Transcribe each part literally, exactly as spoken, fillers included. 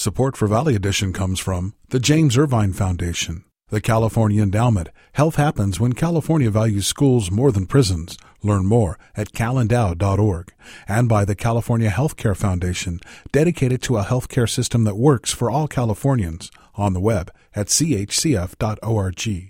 Support for Valley Edition comes from the James Irvine Foundation, the California Endowment. Health happens when California values schools more than prisons. Learn more at cal endow dot org. And by the California Healthcare Foundation, dedicated to a healthcare system that works for all Californians. On the web at c h c f dot org.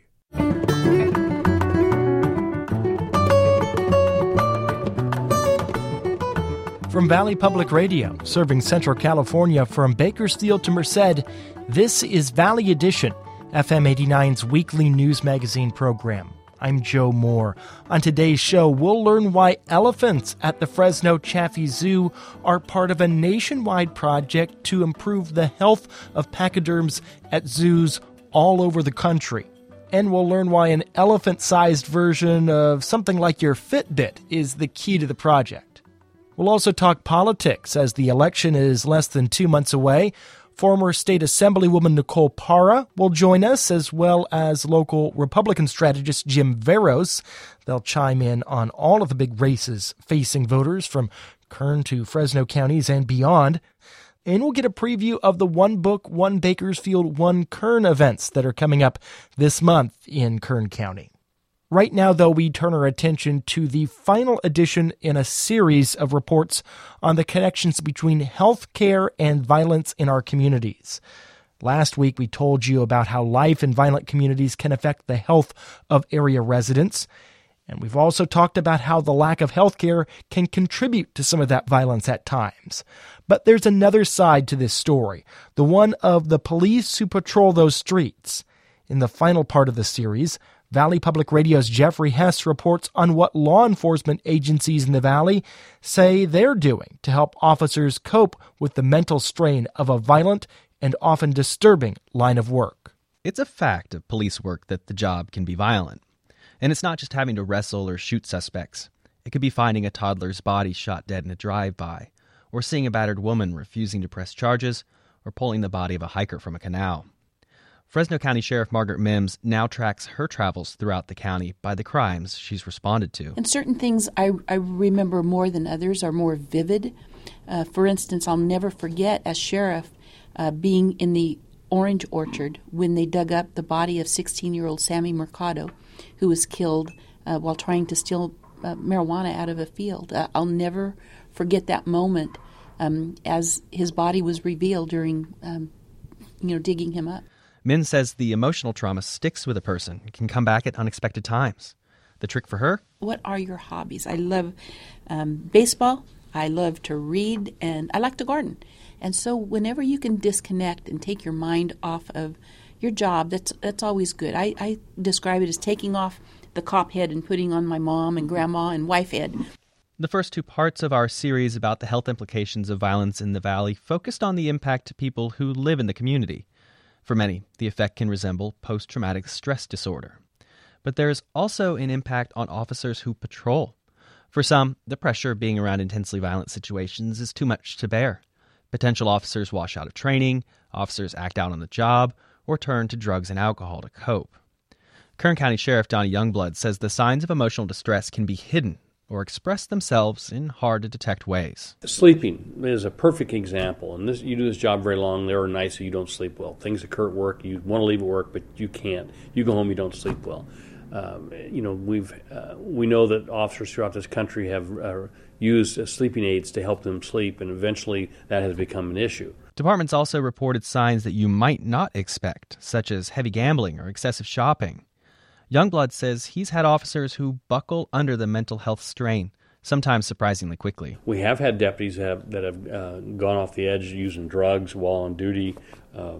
From Valley Public Radio, serving Central California from Bakersfield to Merced, this is Valley Edition, F M eighty-nine's weekly news magazine program. I'm Joe Moore. On today's show, we'll learn why elephants at the Fresno Chaffee Zoo are part of a nationwide project to improve the health of pachyderms at zoos all over the country. And we'll learn why an elephant-sized version of something like your Fitbit is the key to the project. We'll also talk politics as the election is less than two months away. Former State Assemblywoman Nicole Parra will join us, as well as local Republican strategist Jim Veros. They'll chime in on all of the big races facing voters from Kern to Fresno counties and beyond. And we'll get a preview of the One Book, One Bakersfield, One Kern events that are coming up this month in Kern County. Right now, though, we turn our attention to the final edition in a series of reports on the connections between health care and violence in our communities. Last week, we told you about how life in violent communities can affect the health of area residents. And we've also talked about how the lack of health care can contribute to some of that violence at times. But there's another side to this story, the one of the police who patrol those streets. In the final part of the series, Valley Public Radio's Jeffrey Hess reports on what law enforcement agencies in the Valley say they're doing to help officers cope with the mental strain of a violent and often disturbing line of work. It's a fact of police work that the job can be violent. And it's not just having to wrestle or shoot suspects. It could be finding a toddler's body shot dead in a drive-by, or seeing a battered woman refusing to press charges, or pulling the body of a hiker from a canal. Fresno County Sheriff Margaret Mims now tracks her travels throughout the county by the crimes she's responded to. And certain things I, I remember more than others are more vivid. Uh, for instance, I'll never forget as sheriff uh, being in the orange orchard when they dug up the body of sixteen-year-old Sammy Mercado, who was killed uh, while trying to steal uh, marijuana out of a field. Uh, I'll never forget that moment um, as his body was revealed during, um, you know, digging him up. Min says the emotional trauma sticks with a person. It can come back at unexpected times. The trick for her? What are your hobbies? I love um, baseball. I love to read, and I like to garden. And so whenever you can disconnect and take your mind off of your job, that's that's always good. I, I describe it as taking off the cop head and putting on my mom and grandma and wife head. The first two parts of our series about the health implications of violence in the Valley focused on the impact to people who live in the community. For many, the effect can resemble post-traumatic stress disorder. But there is also an impact on officers who patrol. For some, the pressure of being around intensely violent situations is too much to bear. Potential officers wash out of training, officers act out on the job, or turn to drugs and alcohol to cope. Kern County Sheriff Donnie Youngblood says the signs of emotional distress can be hidden or express themselves in hard-to-detect ways. Sleeping is a perfect example. And this, you do this job very long. There are nights that you don't sleep well. Things occur at work. You want to leave at work, but you can't. You go home, you don't sleep well. Um, you know, we've uh, we know that officers throughout this country have uh, used uh, sleeping aids to help them sleep, and eventually that has become an issue. Departments also reported signs that you might not expect, such as heavy gambling or excessive shopping. Youngblood says he's had officers who buckle under the mental health strain, sometimes surprisingly quickly. We have had deputies have, that have uh, gone off the edge using drugs while on duty. Uh,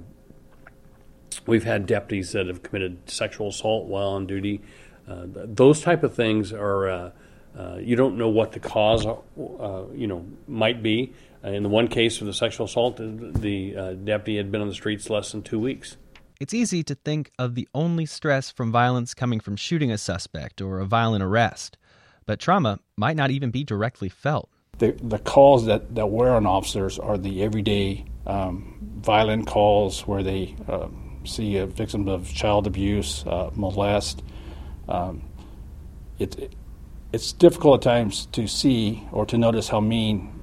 we've had deputies that have committed sexual assault while on duty. Uh, those type of things are, uh, uh, you don't know what the cause, uh, you know, might be. Uh, in the one case of the sexual assault, the, the uh, deputy had been on the streets less than two weeks. It's easy to think of the only stress from violence coming from shooting a suspect or a violent arrest, but trauma might not even be directly felt. The, the calls that, that wear on officers are the everyday um, violent calls where they uh, see a victim of child abuse, uh, molest. Um, it, it, it's difficult at times to see or to notice how mean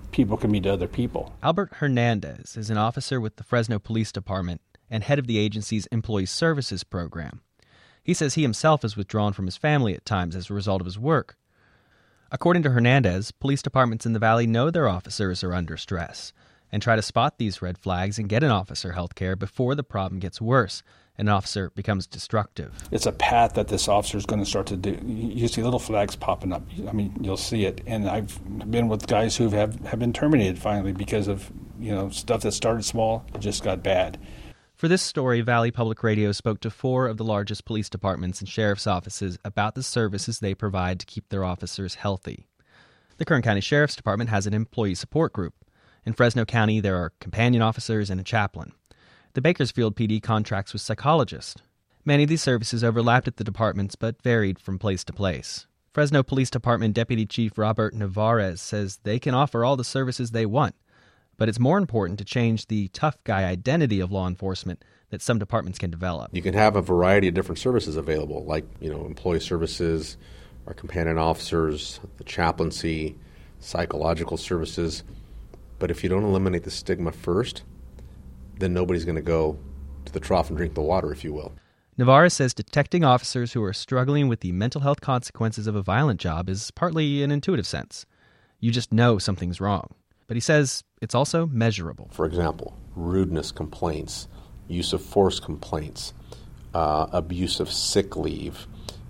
people can be to other people. Albert Hernandez is an officer with the Fresno Police Department and head of the agency's Employee Services Program. He says he himself is withdrawn from his family at times as a result of his work. According to Hernandez, police departments in the Valley know their officers are under stress and try to spot these red flags and get an officer health care before the problem gets worse and an officer becomes destructive. It's a path that this officer is going to start to do. You see little flags popping up. I mean, you'll see it. And I've been with guys who have, have been terminated finally because of, you know, stuff that started small, it just got bad. For this story, Valley Public Radio spoke to four of the largest police departments and sheriff's offices about the services they provide to keep their officers healthy. The Kern County Sheriff's Department has an employee support group. In Fresno County, there are companion officers and a chaplain. The Bakersfield P D contracts with psychologists. Many of these services overlapped at the departments but varied from place to place. Fresno Police Department Deputy Chief Robert Navarez says they can offer all the services they want, but it's more important to change the tough guy identity of law enforcement that some departments can develop. You can have a variety of different services available, like, you know, employee services, our companion officers, the chaplaincy, psychological services. But if you don't eliminate the stigma first, then nobody's going to go to the trough and drink the water, if you will. Navarez says detecting officers who are struggling with the mental health consequences of a violent job is partly an intuitive sense. You just know something's wrong. But he says it's also measurable. For example, rudeness complaints, use of force complaints, uh, abuse of sick leave,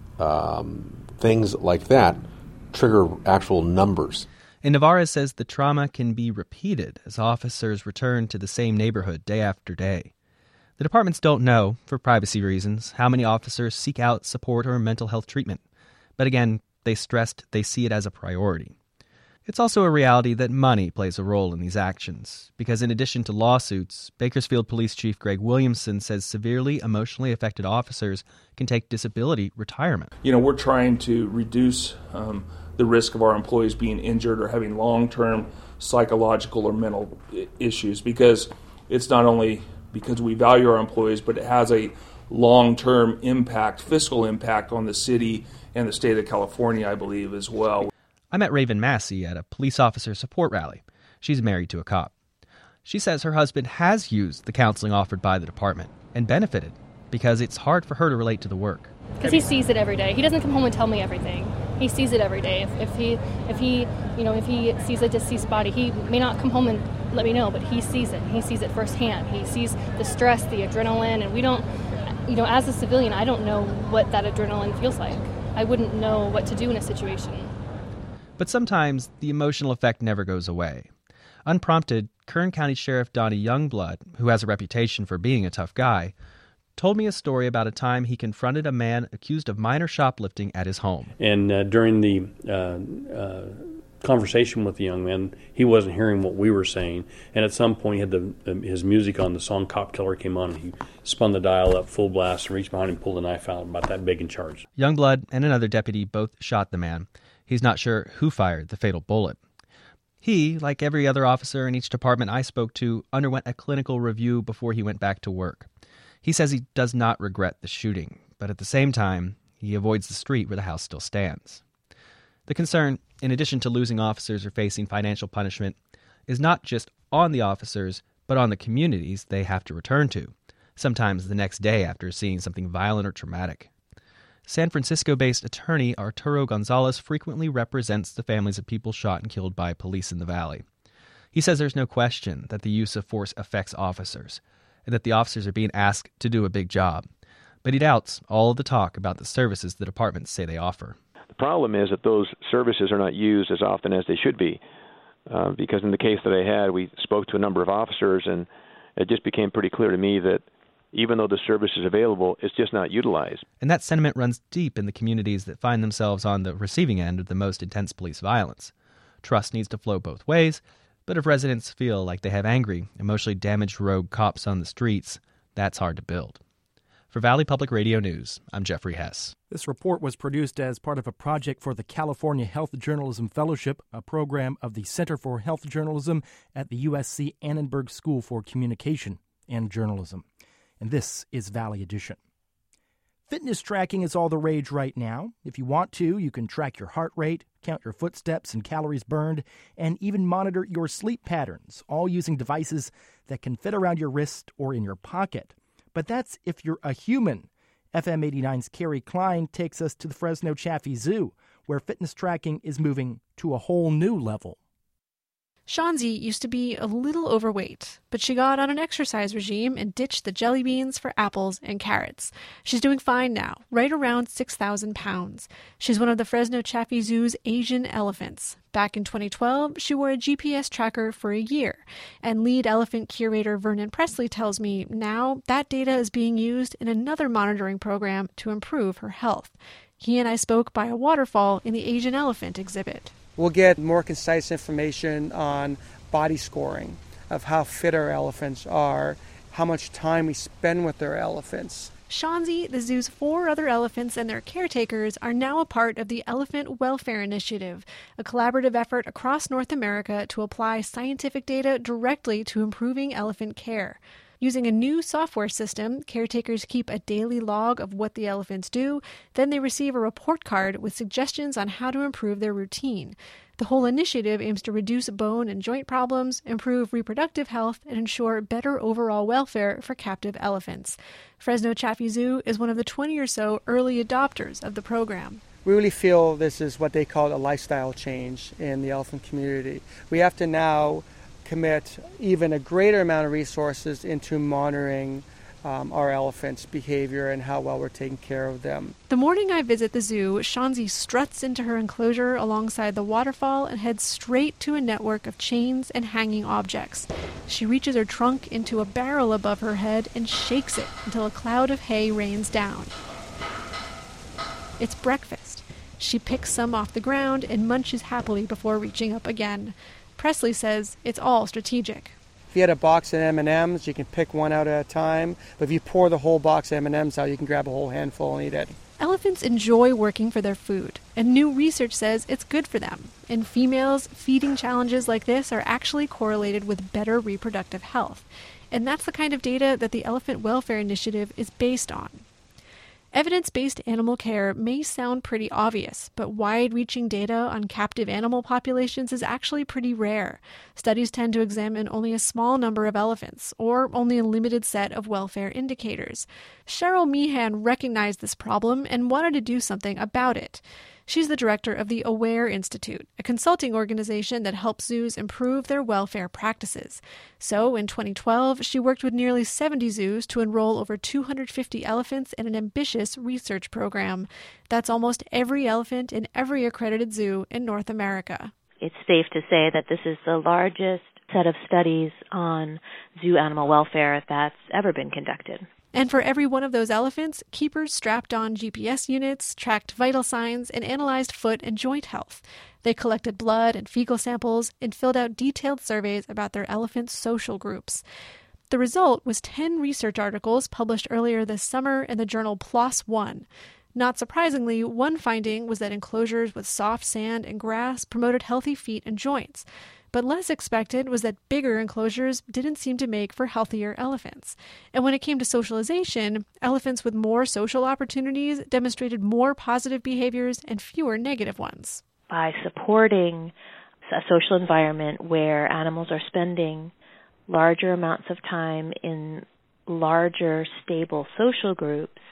um, things like that trigger actual numbers. And Navarez says the trauma can be repeated as officers return to the same neighborhood day after day. The departments don't know, for privacy reasons, how many officers seek out support or mental health treatment. But again, they stressed they see it as a priority. It's also a reality that money plays a role in these actions, because in addition to lawsuits, Bakersfield Police Chief Greg Williamson says severely emotionally affected officers can take disability retirement. You know, we're trying to reduce um, the risk of our employees being injured or having long-term psychological or mental issues, because it's not only because we value our employees, but it has a long-term impact, fiscal impact on the city and the state of California, I believe, as well. I met Raven Massey at a police officer support rally. She's married to a cop. She says her husband has used the counseling offered by the department and benefited because it's hard for her to relate to the work. Because he sees it every day. He doesn't come home and tell me everything. He sees it every day. If, if he, if he, you know, if he sees a deceased body, he may not come home and let me know, but he sees it. He sees it firsthand. He sees the stress, the adrenaline, and we don't, you know, as a civilian, I don't know what that adrenaline feels like. I wouldn't know what to do in a situation. But sometimes the emotional effect never goes away. Unprompted, Kern County Sheriff Donnie Youngblood, who has a reputation for being a tough guy, told me a story about a time he confronted a man accused of minor shoplifting at his home. And uh, during the uh, uh, conversation with the young man, he wasn't hearing what we were saying. And at some point, he had the, the, his music on. The song Cop Killer came on, and he spun the dial up full blast and reached behind him and pulled a knife out, about that big and charged. Youngblood and another deputy both shot the man. He's not sure who fired the fatal bullet. He, like every other officer in each department I spoke to, underwent a clinical review before he went back to work. He says he does not regret the shooting, but at the same time, he avoids the street where the house still stands. The concern, in addition to losing officers or facing financial punishment, is not just on the officers, but on the communities they have to return to, sometimes the next day after seeing something violent or traumatic. San Francisco-based attorney Arturo Gonzalez frequently represents the families of people shot and killed by police in the Valley. He says there's no question that the use of force affects officers, and that the officers are being asked to do a big job. But he doubts all of the talk about the services the departments say they offer. The problem is that those services are not used as often as they should be, uh, because in the case that I had, we spoke to a number of officers, and it just became pretty clear to me that even though the service is available, it's just not utilized. And that sentiment runs deep in the communities that find themselves on the receiving end of the most intense police violence. Trust needs to flow both ways, but if residents feel like they have angry, emotionally damaged rogue cops on the streets, that's hard to build. For Valley Public Radio News, I'm Jeffrey Hess. This report was produced as part of a project for the California Health Journalism Fellowship, a program of the Center for Health Journalism at the U S C Annenberg School for Communication and Journalism. And this is Valley Edition. Fitness tracking is all the rage right now. If you want to, you can track your heart rate, count your footsteps and calories burned, and even monitor your sleep patterns, all using devices that can fit around your wrist or in your pocket. But that's if you're a human. F M eighty-nine's Carrie Klein takes us to the Fresno Chaffee Zoo, where fitness tracking is moving to a whole new level. Shanzi used to be a little overweight, but she got on an exercise regime and ditched the jelly beans for apples and carrots. She's doing fine now, right around six thousand pounds. She's one of the Fresno Chaffee Zoo's Asian elephants. Back in twenty twelve, she wore a G P S tracker for a year, and lead elephant curator Vernon Presley tells me now that data is being used in another monitoring program to improve her health. He and I spoke by a waterfall in the Asian elephant exhibit. We'll get more concise information on body scoring of how fit our elephants are, how much time we spend with our elephants. Shanzi, the zoo's four other elephants and their caretakers, are now a part of the Elephant Welfare Initiative, a collaborative effort across North America to apply scientific data directly to improving elephant care. Using a new software system, caretakers keep a daily log of what the elephants do, then they receive a report card with suggestions on how to improve their routine. The whole initiative aims to reduce bone and joint problems, improve reproductive health, and ensure better overall welfare for captive elephants. Fresno Chaffee Zoo is one of the twenty or so early adopters of the program. We really feel this is what they call a lifestyle change in the elephant community. We have to now commit even a greater amount of resources into monitoring um, our elephants' behavior and how well we're taking care of them. The morning I visit the zoo, Shanzi struts into her enclosure alongside the waterfall and heads straight to a network of chains and hanging objects. She reaches her trunk into a barrel above her head and shakes it until a cloud of hay rains down. It's breakfast. She picks some off the ground and munches happily before reaching up again. Presley says it's all strategic. If you had a box of M and M's, you can pick one out at a time. But if you pour the whole box of M and M's out, you can grab a whole handful and eat it. Elephants enjoy working for their food, and new research says it's good for them. In females, feeding challenges like this are actually correlated with better reproductive health. And that's the kind of data that the Elephant Welfare Initiative is based on. Evidence-based animal care may sound pretty obvious, but wide-reaching data on captive animal populations is actually pretty rare. Studies tend to examine only a small number of elephants, or only a limited set of welfare indicators. Cheryl Meehan recognized this problem and wanted to do something about it. She's the director of the AWARE Institute, a consulting organization that helps zoos improve their welfare practices. So, in twenty twelve, she worked with nearly seventy zoos to enroll over two hundred fifty elephants in an ambitious research program. That's almost every elephant in every accredited zoo in North America. It's safe to say that this is the largest set of studies on zoo animal welfare that's ever been conducted. And for every one of those elephants, keepers strapped on G P S units, tracked vital signs, and analyzed foot and joint health. They collected blood and fecal samples and filled out detailed surveys about their elephant social groups. The result was ten research articles published earlier this summer in the journal PLOS One. Not surprisingly, one finding was that enclosures with soft sand and grass promoted healthy feet and joints. But less expected was that bigger enclosures didn't seem to make for healthier elephants. And when it came to socialization, elephants with more social opportunities demonstrated more positive behaviors and fewer negative ones. By supporting a social environment where animals are spending larger amounts of time in larger, stable social groups,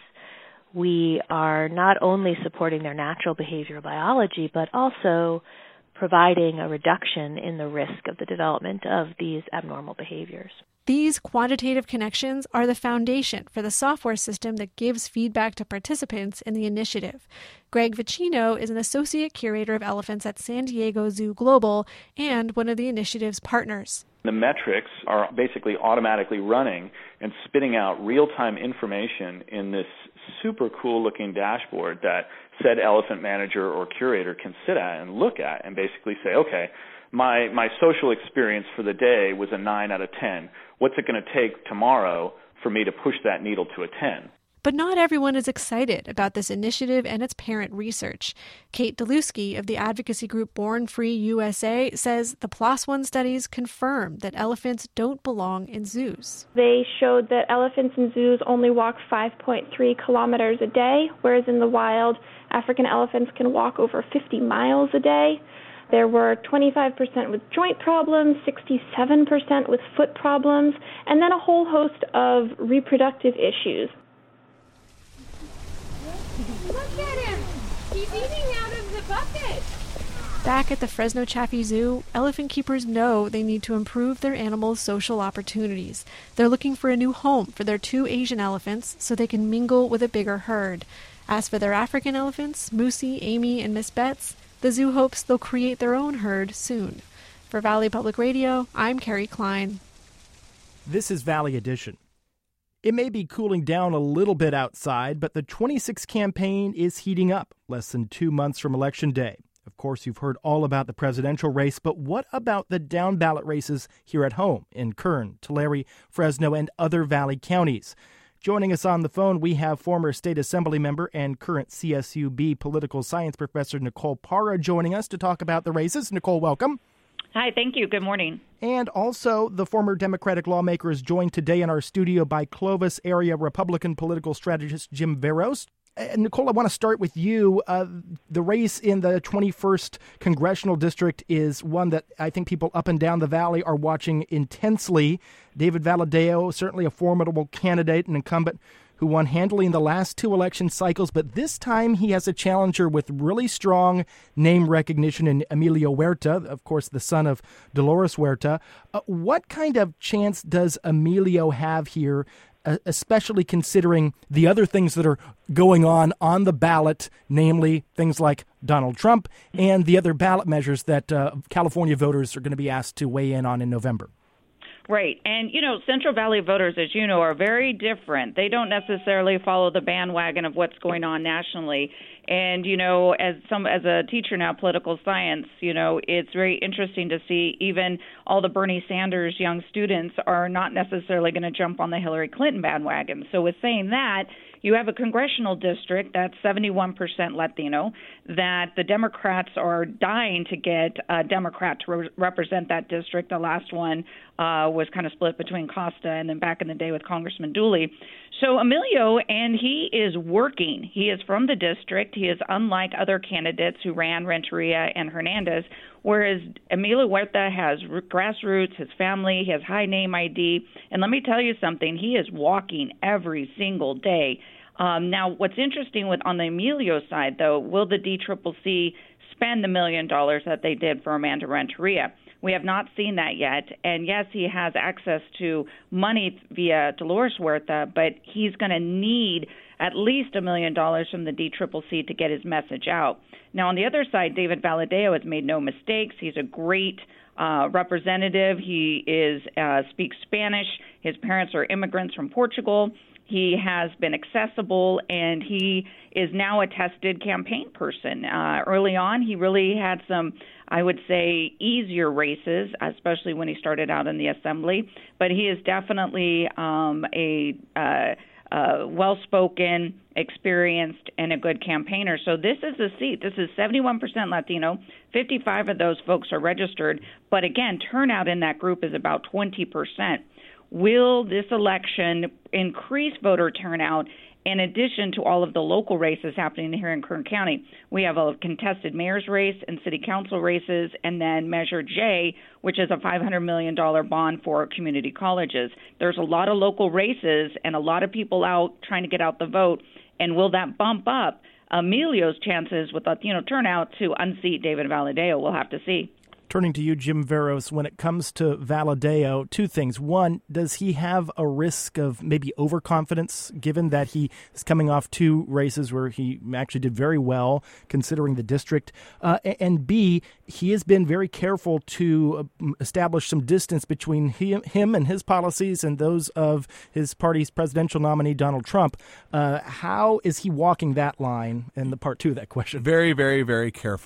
we are not only supporting their natural behavioral biology, but also providing a reduction in the risk of the development of these abnormal behaviors. These quantitative connections are the foundation for the software system that gives feedback to participants in the initiative. Greg Vicino is an associate curator of elephants at San Diego Zoo Global and one of the initiative's partners. The metrics are basically automatically running and spitting out real-time information in this super cool-looking dashboard that said elephant manager or curator can sit at and look at and basically say, okay, my, my social experience for the day was a nine out of ten. What's it going to take tomorrow for me to push that needle to a ten? But not everyone is excited about this initiative and its parent research. Kate Delusky of the advocacy group Born Free U S A says the PLOS One studies confirm that elephants don't belong in zoos. They showed that elephants in zoos only walk five point three kilometers a day, whereas in the wild, African elephants can walk over fifty miles a day. There were twenty-five percent with joint problems, sixty-seven percent with foot problems, and then a whole host of reproductive issues. Look at him! He's eating out of the bucket! Back at the Fresno Chaffee Zoo, elephant keepers know they need to improve their animals' social opportunities. They're looking for a new home for their two Asian elephants so they can mingle with a bigger herd. As for their African elephants, Moosey, Amy, and Miss Betts, the zoo hopes they'll create their own herd soon. For Valley Public Radio, I'm Carrie Klein. This is Valley Edition. It may be cooling down a little bit outside, but the twenty-six campaign is heating up less than two months from Election Day. Of course, you've heard all about the presidential race, but what about the down-ballot races here at home in Kern, Tulare, Fresno, and other Valley counties? Joining us on the phone, we have former state assembly member and current C S U B political science professor Nicole Parra joining us to talk about the races. Nicole, welcome. Hi, thank you. Good morning. And also, the former Democratic lawmaker is joined today in our studio by Clovis area Republican political strategist Jim Veros. And Nicole, I want to start with you. Uh, the race in the twenty-first Congressional District is one that I think people up and down the Valley are watching intensely. David Valadao, certainly a formidable candidate and incumbent who won handily in the last two election cycles, but this time he has a challenger with really strong name recognition in Emilio Huerta, of course, the son of Dolores Huerta. Uh, what kind of chance does Emilio have here, uh, especially considering the other things that are going on on the ballot, namely things like Donald Trump and the other ballot measures that uh, California voters are going to be asked to weigh in on in November? Right. And, you know, Central Valley voters, as you know, are very different. They don't necessarily follow the bandwagon of what's going on nationally. And, you know, as some as a teacher now, political science, you know, it's very interesting to see even all the Bernie Sanders young students are not necessarily going to jump on the Hillary Clinton bandwagon. So with saying that, you have a congressional district that's seventy-one percent Latino, that the Democrats are dying to get a Democrat to re- represent that district. The last one uh, was kind of split between Costa and then back in the day with Congressman Dooley. So Emilio, and he is working. He is from the district. He is unlike other candidates who ran Renteria and Hernandez, whereas Emilio Huerta has grassroots, his family, he has high name I D. And let me tell you something, he is walking every single day. Um, now, what's interesting with on the Emilio side, though, will the D C C C spend the million dollars that they did for Amanda Renteria? We have not seen that yet. And yes, he has access to money via Dolores Huerta, but he's going to need at least a million dollars from the D C C C to get his message out. Now, on the other side, David Valadao has made no mistakes. He's a great uh, representative. He is uh, speaks Spanish. His parents are immigrants from Portugal. He has been accessible, and he is now a tested campaign person. Uh, early on, he really had some, I would say, easier races, especially when he started out in the assembly. But he is definitely um, a uh, uh, well-spoken, experienced, and a good campaigner. So this is a seat. This is seventy-one percent Latino. fifty-five of those folks are registered. But again, turnout in that group is about twenty percent. Will this election increase voter turnout in addition to all of the local races happening here in Kern County? We have a contested mayor's race and city council races, and then Measure J, which is a five hundred million dollars bond for community colleges. There's a lot of local races and a lot of people out trying to get out the vote. And will that bump up Emilio's chances with Latino turnout to unseat David Valadao? We'll have to see. Turning to you, Jim Veros, when it comes to Valadao, two things. One, does he have a risk of maybe overconfidence, given that he is coming off two races where he actually did very well, considering the district? Uh, and B, he has been very careful to establish some distance between him, him and his policies and those of his party's presidential nominee, Donald Trump. Uh, how is he walking that line? And the part two of that question. Very, very, very carefully.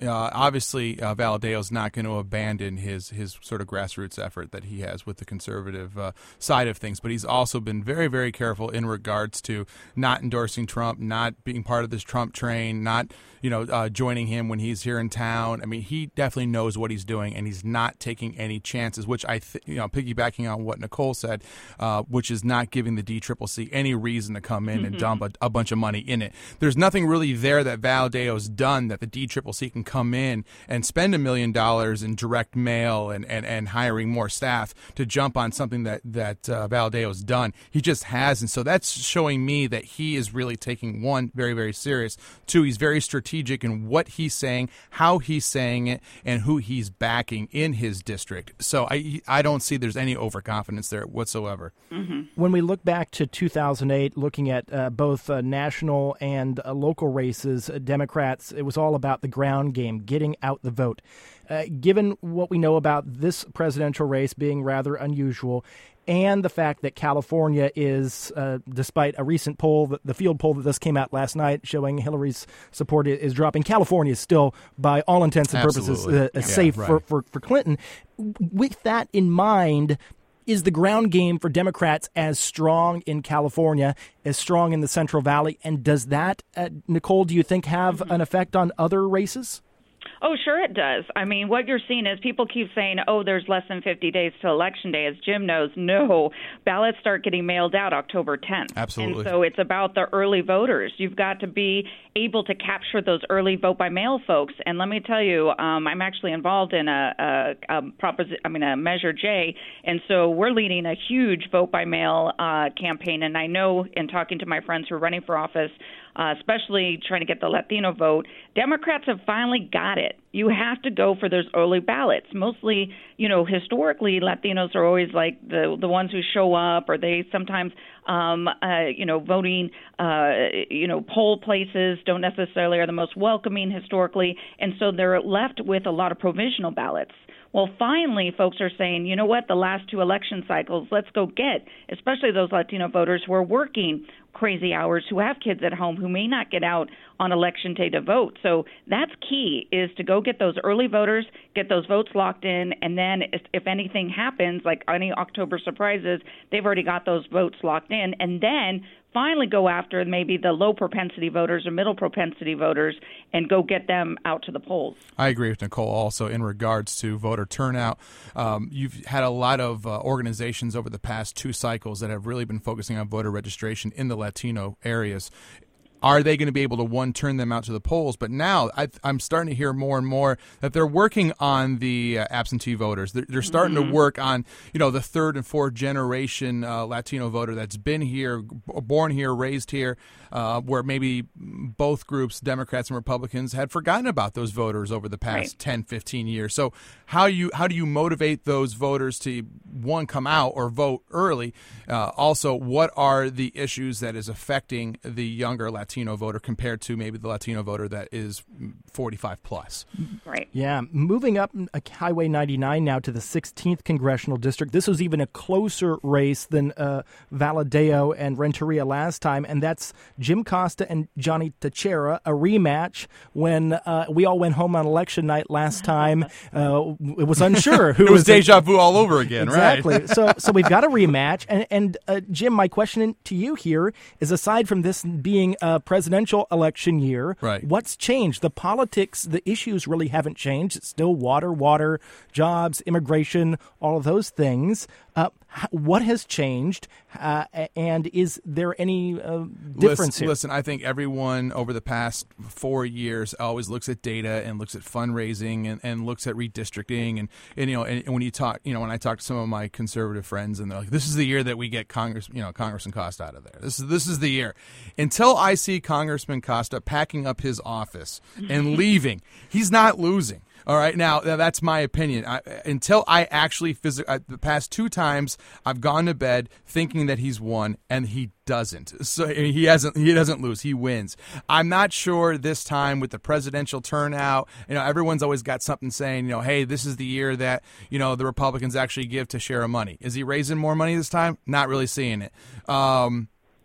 uh, obviously uh, Valadeo's not going to abandon his his sort of grassroots effort that he has with the conservative uh, side of things, but he's also been very, very careful in regards to not endorsing Trump, not being part of this Trump train, not you know uh, joining him when he's here in town. I mean, he definitely knows what he's doing, and he's not taking any chances. Which I, th- you know, piggybacking on what Nicole said, uh, which is not giving the D C C C any reason to come in mm-hmm. and dump a, a bunch of money in it. There's nothing really there that Valadeo's done that the D C C C can come in and spend a million dollars in direct mail and, and, and hiring more staff to jump on something that that uh, Valadeo's done. He just hasn't. So that's showing me that he is really taking one very, very serious. Two, he's very strategic in what he's saying, how he's saying it, and who he's backing in his district. So I I don't see there's any overconfidence there whatsoever. Mm-hmm. When we look back to two thousand eight, looking at uh, both uh, national and uh, local races, uh, Democrats, it was all about the ground game, getting out the vote. Uh, given what we know about this presidential race being rather unusual, and the fact that California is, uh, despite a recent poll, the, the field poll that just came out last night showing Hillary's support is dropping, California is still, by all intents and purposes, uh, yeah, safe right. for, for, for Clinton. With that in mind, is the ground game for Democrats as strong in California, as strong in the Central Valley? And does that, uh, Nicole, do you think have mm-hmm. an effect on other races? Oh, sure it does. I mean, what you're seeing is people keep saying, oh, there's less than fifty days to Election Day. As Jim knows, no. Ballots start getting mailed out October tenth. Absolutely. And so it's about the early voters. You've got to be able to capture those early vote-by-mail folks. And let me tell you, um, I'm actually involved in a, a, a, proposi- I mean, a Measure J, and so we're leading a huge vote-by-mail uh, campaign. And I know in talking to my friends who are running for office, Uh, especially trying to get the Latino vote, Democrats have finally got it. You have to go for those early ballots. Mostly, you know, historically, Latinos are always like the the ones who show up, or they sometimes, um, uh, you know, voting, uh, you know, poll places don't necessarily are the most welcoming historically, and so they're left with a lot of provisional ballots. Well, finally, folks are saying, you know what, the last two election cycles, let's go get, especially those Latino voters who are working crazy hours, who have kids at home, who may not get out on Election Day to vote. So that's key, is to go get those early voters, get those votes locked in, and then if, if anything happens, like any October surprises, they've already got those votes locked in, and then finally go after maybe the low propensity voters or middle propensity voters and go get them out to the polls. I agree with Nicole also in regards to voter turnout. Um, you've had a lot of uh, organizations over the past two cycles that have really been focusing on voter registration in the Latino areas. Are they going to be able to, one, turn them out to the polls? But now I, I'm starting to hear more and more that they're working on the uh, absentee voters. They're, they're starting mm-hmm. to work on, you know, the third and fourth generation uh, Latino voter that's been here, born here, raised here, uh, where maybe both groups, Democrats and Republicans, had forgotten about those voters over the past right. ten, fifteen years. So how you how do you motivate those voters to, one, come out or vote early? Uh, also, what are the issues that is affecting the younger Latino voter compared to maybe the Latino voter that is forty-five plus? Right. Yeah. Moving up Highway ninety-nine now to the sixteenth Congressional District. This was even a closer race than uh, Valadeo and Renteria last time, and that's Jim Costa and Johnny Teixeira, a rematch when uh, we all went home on election night last time. Uh, it was unsure who it was. was deja vu all over again, exactly. right? Exactly. So, so we've got a rematch, and, and uh, Jim, my question to you here is: aside from this being a presidential election year, right. what's changed? The politics, the issues really haven't changed. It's still water, water, jobs, immigration, all of those things. Uh, what has changed, uh, and is there any uh, difference listen, here? Listen, I think everyone over the past four years always looks at data and looks at fundraising and, and looks at redistricting, and, and you know, and, and when you talk, you know, when I talk to some of my conservative friends, and they're like, "This is the year that we get Congress, you know, Congressman Costa out of there. This is this is the year." Until I see Congressman Costa packing up his office and leaving, he's not losing. All right, now that's my opinion. I, until I actually physically, the past two times I've gone to bed thinking that he's won, and he doesn't. So he hasn't. He doesn't lose. He wins. I'm not sure this time with the presidential turnout. You know, everyone's always got something saying, you know, hey, this is the year that you know the Republicans actually give to share of money. Is he raising more money this time? Not really seeing it. Um,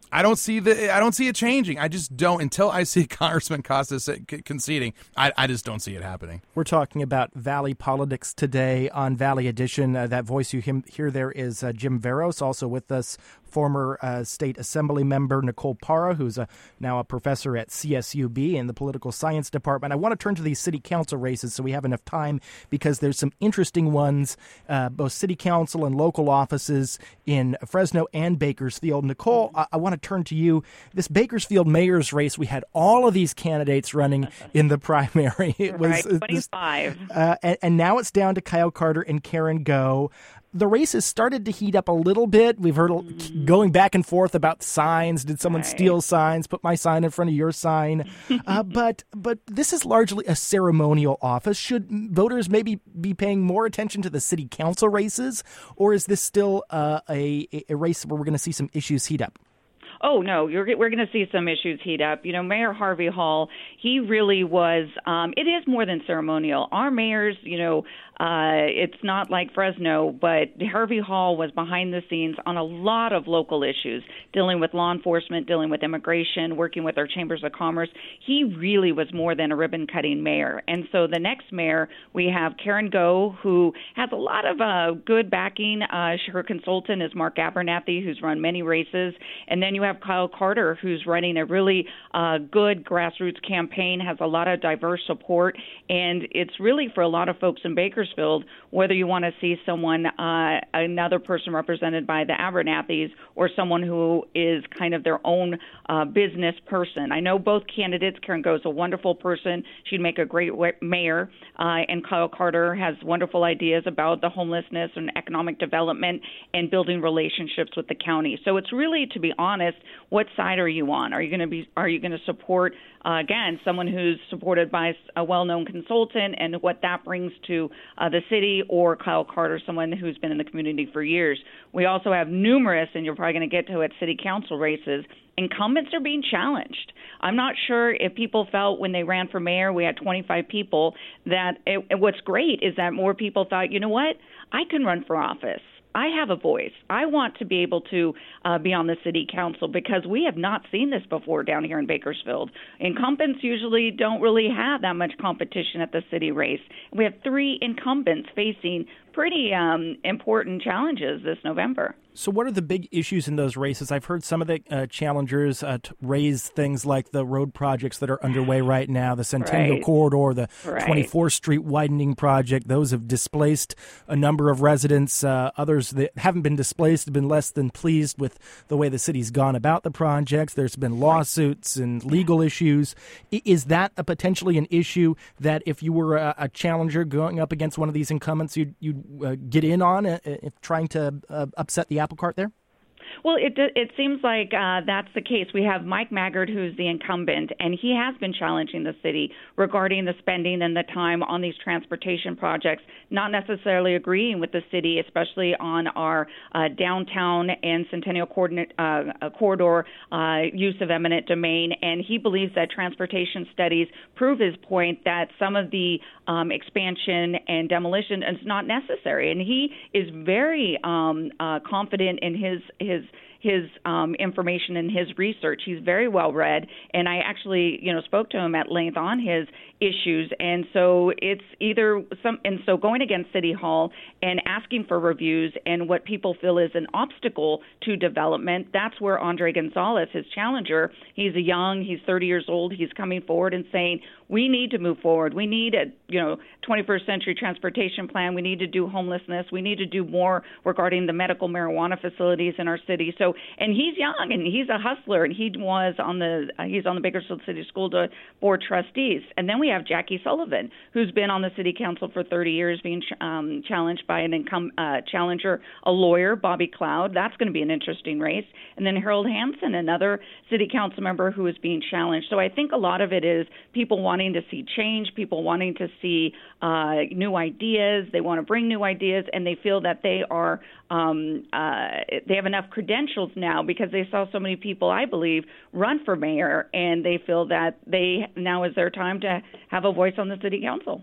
I don't see the I don't see it changing. I just don't until I see Congressman Costas conceding. I, I just don't see it happening. We're talking about Valley politics today on Valley Edition. Uh, that voice you hear there is uh, Jim Veros, also with us, former uh, state assembly member Nicole Parra, who's a, now a professor at C S U B in the political science department. I want to turn to these city council races so we have enough time, because there's some interesting ones, uh, both city council and local offices in Fresno and Bakersfield. Nicole, I, I want to turn to you. This Bakersfield mayor's race, we had all of these candidates running in the primary. It was right, twenty-five. This, uh, and, and now it's down to Kyle Carter and Karen Go. The race has started to heat up a little bit. We've heard mm. going back and forth about signs. Did someone right. steal signs? Put my sign in front of your sign. uh, but but this is largely a ceremonial office. Should voters maybe be paying more attention to the city council races, or is this still uh, a, a race where we're going to see some issues heat up? Oh, no, you're, we're going to see some issues heat up. You know, Mayor Harvey Hall, he really was, um, it is more than ceremonial. Our mayors, you know, uh, it's not like Fresno, but Harvey Hall was behind the scenes on a lot of local issues, dealing with law enforcement, dealing with immigration, working with our chambers of commerce. He really was more than a ribbon-cutting mayor. And so the next mayor, we have Karen Go, who has a lot of uh, good backing. Uh, her consultant is Mark Abernathy, who's run many races. And then you have Kyle Carter, who's running a really uh, good grassroots campaign, has a lot of diverse support. And it's really for a lot of folks in Bakersfield, whether you want to see someone, uh, another person represented by the Abernathys, or someone who is kind of their own uh, business person. I know both candidates. Karen Go is a wonderful person. She'd make a great mayor. Uh, and Kyle Carter has wonderful ideas about the homelessness and economic development and building relationships with the county. So it's really, to be honest, what side are you on? Are you going to be? Are you going to support uh, again someone who's supported by a well-known consultant and what that brings to uh, the city, or Kyle Carter, someone who's been in the community for years? We also have numerous, and you're probably going to get to it, city council races. Incumbents are being challenged. I'm not sure if people felt when they ran for mayor, we had twenty-five people, that it, what's great is that more people thought, you know what, I can run for office. I have a voice. I want to be able to uh, be on the city council, because we have not seen this before down here in Bakersfield. Incumbents usually don't really have that much competition at the city race. We have three incumbents facing pretty um, important challenges this November. So what are the big issues in those races? I've heard some of the uh, challengers uh, t- raise things like the road projects that are underway right now, the Centennial right. Corridor, the right. twenty-fourth Street widening project. Those have displaced a number of residents. Uh, others that haven't been displaced have been less than pleased with the way the city's gone about the projects. There's been lawsuits and legal issues. I- is that a potentially an issue that if you were a, a challenger going up against one of these incumbents, you'd, you'd uh, get in on uh, if trying to uh, upset the apple cart there? Well, it it seems like uh, that's the case. We have Mike Maggard, who's the incumbent, and he has been challenging the city regarding the spending and the time on these transportation projects, not necessarily agreeing with the city, especially on our uh, downtown and Centennial coordinate, uh, corridor uh, use of eminent domain. And he believes that transportation studies prove his point that some of the um, expansion and demolition is not necessary. And he is very um, uh, confident in his his his um, information and his research. He's very well read, and I actually, you know, spoke to him at length on his issues. And so it's either some, and so going against City Hall and asking for reviews and what people feel is an obstacle to development. That's where Andre Gonzalez, his challenger, he's a young, he's thirty years old. He's coming forward and saying, we need to move forward. We need a, you know, twenty-first century transportation plan. We need to do homelessness. We need to do more regarding the medical marijuana facilities in our city. So, and he's young and he's a hustler, and he was on the, uh, he's on the Bakersfield City School Board trustees. And then we have Jackie Sullivan, who's been on the city council for thirty years, being um, challenged by an income uh, challenger, a lawyer, Bobby Cloud. That's going to be an interesting race. And then Harold Hansen, another city council member who is being challenged. So I think a lot of it is people wanting to see change, people wanting to see uh, new ideas. They want to bring new ideas, and they feel that they are um, uh, they have enough credentials now because they saw so many people, I believe, run for mayor, and they feel that they now is their time to have a voice on the city council.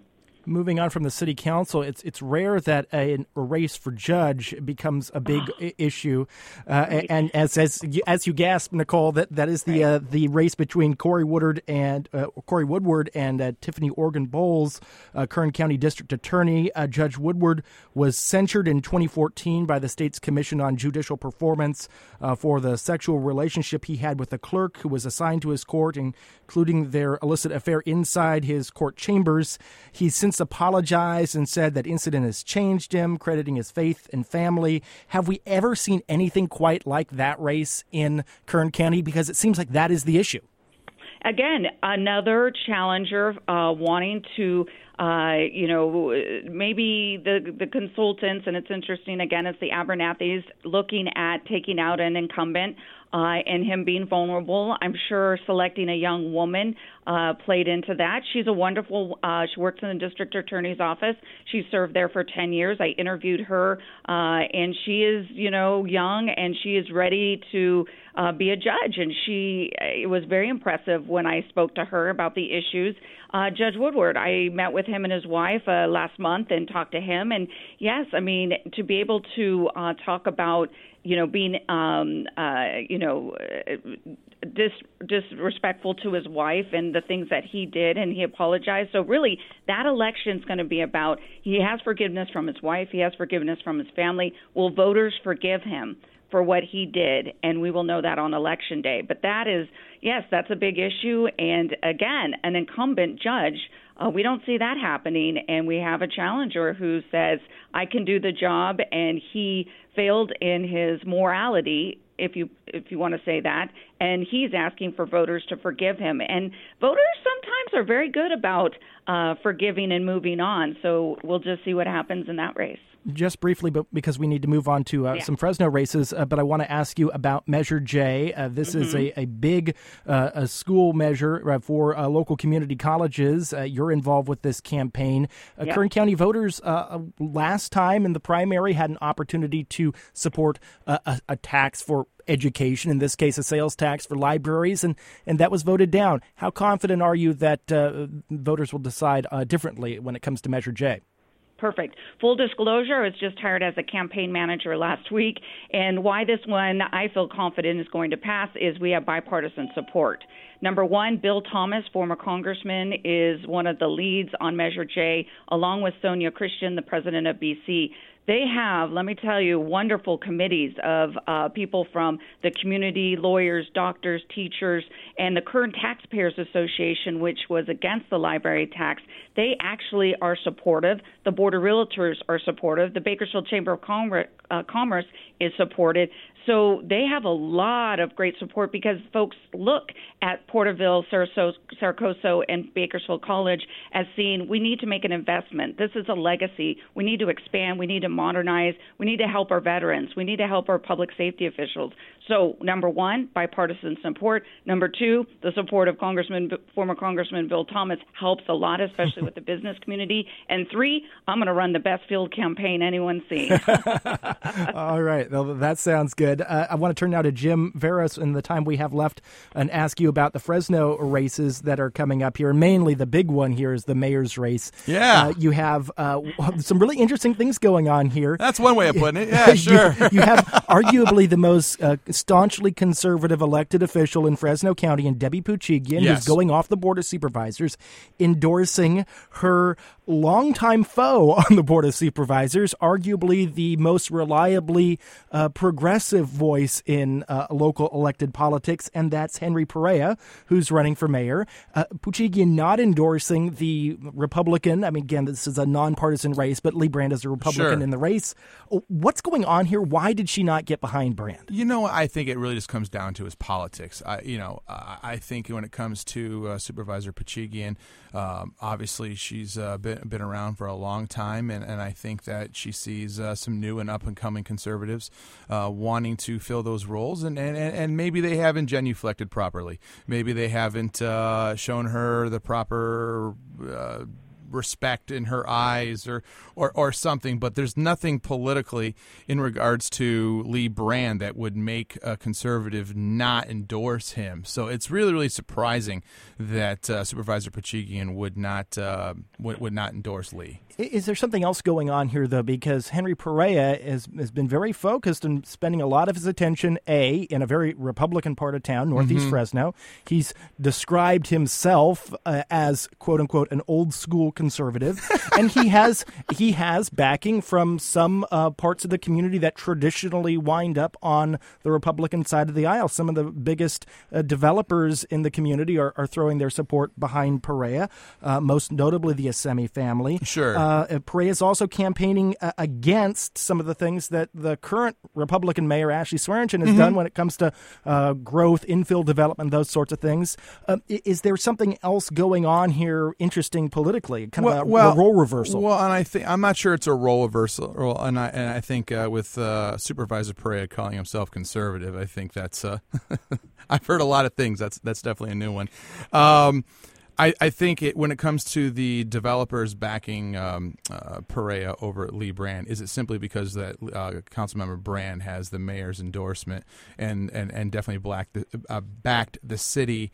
Moving on from the city council, it's it's rare that a, a race for judge becomes a big I- issue, uh, right. and as as you, as you gasp, Nicole, that, that is the right. uh, the race between Corey Woodward and uh, Corey Woodward and uh, Tiffany Organ Bowles, uh, Kern County District Attorney. Uh, Judge Woodward was censured in twenty fourteen by the state's Commission on Judicial Performance uh, for the sexual relationship he had with a clerk who was assigned to his court, including their illicit affair inside his court chambers. He's since apologized and said that incident has changed him, crediting his faith and family. Have we ever seen anything quite like that race in Kern County? Because it seems like that is the issue. Again, another challenger uh, wanting to, uh, you know, maybe the the consultants, and it's interesting, again, it's the Abernathys looking at taking out an incumbent uh, and him being vulnerable. I'm sure selecting a young woman uh, played into that. She's a wonderful, uh, she works in the district attorney's office. She served there for ten years. I interviewed her, uh, and she is, you know, young, and she is ready to uh, be a judge. And she, it was very impressive when I spoke to her about the issues. Uh, Judge Woodward, I met with him and his wife uh, last month and talked to him. And yes, I mean, to be able to uh, talk about, you know, being, um, uh, you know, dis- disrespectful to his wife and the things that he did, and he apologized. So really, that election is going to be about, he has forgiveness from his wife, he has forgiveness from his family. Will voters forgive him for what he did? And we will know that on election day. But that is, yes, that's a big issue. And again, an incumbent judge, uh, we don't see that happening. And we have a challenger who says, I can do the job, and he failed in his morality, if you if you want to say that, and he's asking for voters to forgive him. And voters sometimes are very good about uh, forgiving and moving on. So we'll just see what happens in that race. Just briefly, but because we need to move on to uh, yeah. some Fresno races, uh, but I want to ask you about Measure J. Uh, this mm-hmm. is a, a big uh, a school measure uh, for uh, local community colleges. Uh, you're involved with this campaign. Uh, yep. Kern County voters uh, last time in the primary had an opportunity to support uh, a, a tax for education, in this case a sales tax for libraries, and, and that was voted down. How confident are you that uh, voters will decide uh, differently when it comes to Measure J? Perfect. Full disclosure, I was just hired as a campaign manager last week, and why this one I feel confident is going to pass is we have bipartisan support. Number one, Bill Thomas, former congressman, is one of the leads on Measure J, along with Sonia Christian, the president of B C. They have, let me tell you, wonderful committees of uh, people from the community, lawyers, doctors, teachers, and the Kern Taxpayers Association, which was against the library tax. They actually are supportive. The Board of Realtors are supportive. The Bakersfield Chamber of Com- uh, Commerce is supported. So they have a lot of great support because folks look at Porterville, Saracoso, and Bakersfield College as seeing we need to make an investment. This is a legacy. We need to expand. We need to modernize. We need to help our veterans. We need to help our public safety officials. So, number one, bipartisan support. Number two, the support of Congressman, former Congressman Bill Thomas helps a lot, especially with the business community. And three, I'm going to run the best field campaign anyone's seen. All right. Well, that sounds good. Uh, I want to turn now to Jim Veras in the time we have left and ask you about the Fresno races that are coming up here. Mainly the big one here is the mayor's race. Yeah. Uh, you have uh, some really interesting things going on here. That's one way of putting it. Yeah, sure. you, you have arguably the most uh, staunchly conservative elected official in Fresno County, and Debbie Puchigian, yes. who's going off the Board of Supervisors, endorsing her longtime foe on the Board of Supervisors, arguably the most reliably uh, progressive voice in uh, local elected politics, and that's Henry Perea, who's running for mayor. Uh, Puchigian not endorsing the Republican. I mean, again, this is a nonpartisan race, but Lee Brand is a Republican sure. in the race. What's going on here? Why did she not get behind Brand? You know, I think it really just comes down to his politics. I, you know, I think when it comes to uh, Supervisor Puchigian, um, obviously she's uh, been, been around for a long time, and, and I think that she sees uh, some new and up-and-coming conservatives uh, wanting to fill those roles, and, and, and maybe they haven't genuflected properly. Maybe they haven't uh, shown her the proper uh, respect in her eyes or, or, or something, but there's nothing politically in regards to Lee Brand that would make a conservative not endorse him. So it's really, really surprising that uh, Supervisor Pachigian would not uh, would, would not endorse Lee. Is there something else going on here, though? Because Henry Perea has, has been very focused on spending a lot of his attention, A, in a very Republican part of town, Northeast Mm-hmm. Fresno. He's described himself uh, as, quote-unquote, an old-school conservative. And he has he has backing from some uh, parts of the community that traditionally wind up on the Republican side of the aisle. Some of the biggest uh, developers in the community are, are throwing their support behind Perea, uh, most notably the Assemi family. Sure. Uh, Perea is also campaigning uh, against some of the things that the current Republican mayor, Ashley Swearingen, has Mm-hmm. done when it comes to uh, growth, infill development, those sorts of things. Uh, is there something else going on here interesting politically? Kind well, of a, well, a role reversal? Well, and I think I'm not sure it's a role reversal. And I, and I think uh, with uh, Supervisor Perea calling himself conservative, I think that's uh, I've heard a lot of things. That's that's definitely a new one. Um, I, I think it, when it comes to the developers backing um, uh, Perea over Lee Brand, is it simply because that uh, Councilmember Brand has the mayor's endorsement and, and, and definitely black the, uh, backed the city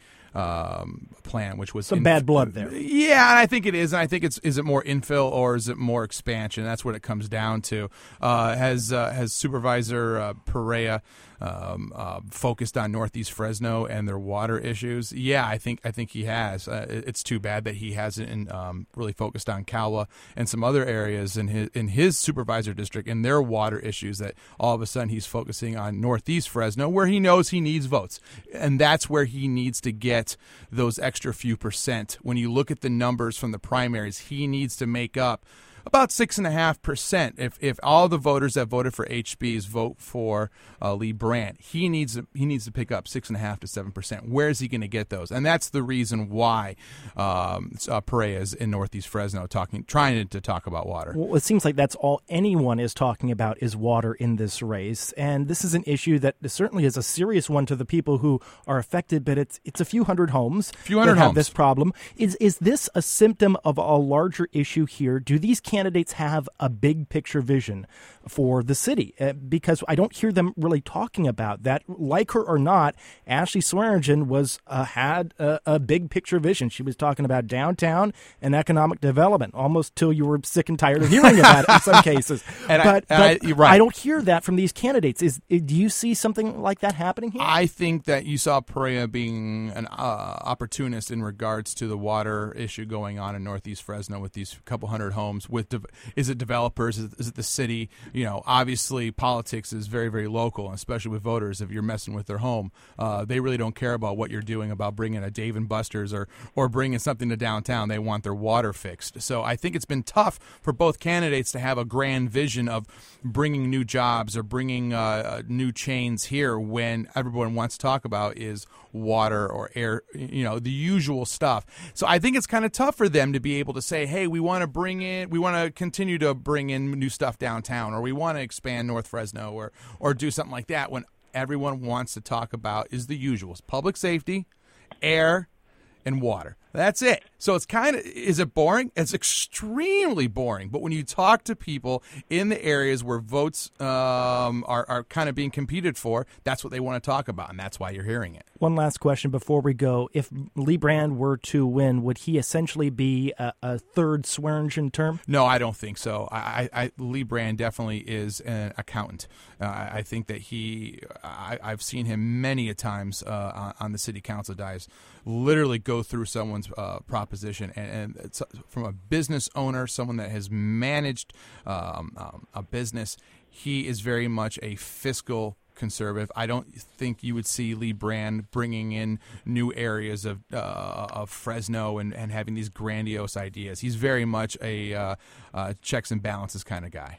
um, plan, which was some in, bad blood there. Yeah, and I think it is. And I think it's is it more infill or is it more expansion? That's what it comes down to. Uh, has uh, has Supervisor uh, Perea um, uh, focused on Northeast Fresno and their water issues? Yeah, I think I think he has. Uh, it's too bad that he hasn't um, really focused on Cowla and some other areas in his in his supervisor district and their water issues. That all of a sudden he's focusing on Northeast Fresno, where he knows he needs votes, and that's where he needs to get those extra few percent. When you look at the numbers from the primaries, he needs to make up about six and a half percent. If if all the voters that voted for H Bs vote for uh, Lee Brand, he needs to, he needs to pick up six and a half to seven percent. Where is he going to get those? And that's the reason why um, uh, Perea is in Northeast Fresno talking, trying to, to talk about water. Well, it seems like that's all anyone is talking about is water in this race, and this is an issue that certainly is a serious one to the people who are affected. But it's it's a few hundred homes, a few hundred that have homes. this problem. Is is this a symptom of a larger issue here? Do these candidates have a big picture vision for the city? Uh, because I don't hear them really talking about that. Like her or not, Ashley Swearingen was uh, had a, a big picture vision. She was talking about downtown and economic development, almost till you were sick and tired of hearing about it in some cases. And but I, and but I, right. I don't hear that from these candidates. Is do you see something like that happening here? I think that you saw Perea being an uh, opportunist in regards to the water issue going on in Northeast Fresno with these couple hundred homes. With de- is it developers? Is it, is it the city? You know, obviously politics is very, very local, especially with voters. If you're messing with their home, uh, they really don't care about what you're doing about bringing a Dave and Buster's or or bringing something to downtown. They want their water fixed. So I think it's been tough for both candidates to have a grand vision of bringing new jobs or bringing uh, new chains here when everyone wants to talk about is water or air, you know, the usual stuff. So I think it's kind of tough for them to be able to say, hey, we want to bring in, we want to continue to bring in new stuff downtown, or we want to expand North Fresno, or or do something like that, when everyone wants to talk about is the usuals: public safety, air, and water. That's it. So it's kind of, is it boring? It's extremely boring. But when you talk to people in the areas where votes um, are, are kind of being competed for, that's what they want to talk about, and that's why you're hearing it. One last question before we go. If Lee Brand were to win, would he essentially be a, a third Swearingen term? No, I don't think so. I, I, Lee Brand definitely is an accountant. Uh, I think that he, I, I've seen him many a times uh, on, on the city council dais literally go through someone's uh, proposition, and, and it's from a business owner, someone that has managed um, um, a business. He is very much a fiscal conservative. I don't think you would see Lee Brand bringing in new areas of uh, of Fresno and, and having these grandiose ideas. He's very much a uh, uh, checks and balances kind of guy.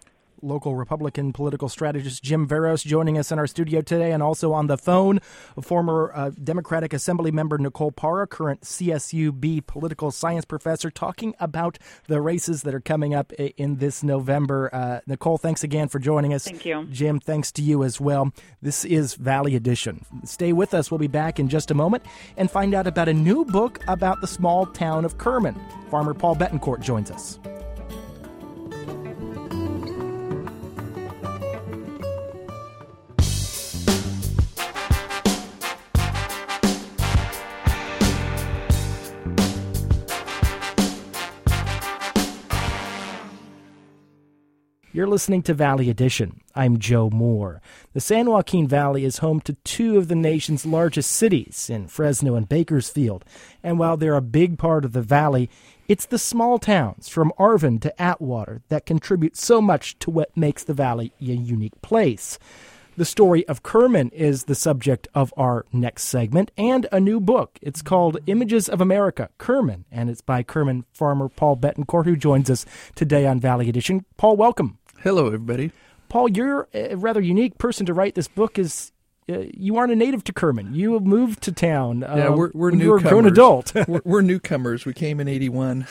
local Republican political strategist Jim Veros joining us in our studio today, and also on the phone, former uh, Democratic Assembly member Nicole Parra, current C S U B political science professor, talking about the races that are coming up in this November. Uh, Nicole, thanks again for joining us. Thank you. Jim, thanks to you as well. This is Valley Edition. Stay with us. We'll be back in just a moment and find out about a new book about the small town of Kerman. Farmer Paul Betancourt joins us. You're listening to Valley Edition. I'm Joe Moore. The San Joaquin Valley is home to two of the nation's largest cities in Fresno and Bakersfield. And while they're a big part of the valley, it's the small towns from Arvin to Atwater that contribute so much to what makes the valley a unique place. The story of Kerman is the subject of our next segment, and a new book. It's called Images of America, Kerman, and it's by Kerman farmer Paul Betancourt, who joins us today on Valley Edition. Paul, welcome. Hello, everybody. Paul, you're a rather unique person to write this book. Is uh, you aren't a native to Kerman. You moved to town. Uh, yeah, we're, we're when newcomers. You were a grown adult. we're, we're newcomers. We came in eighty-one.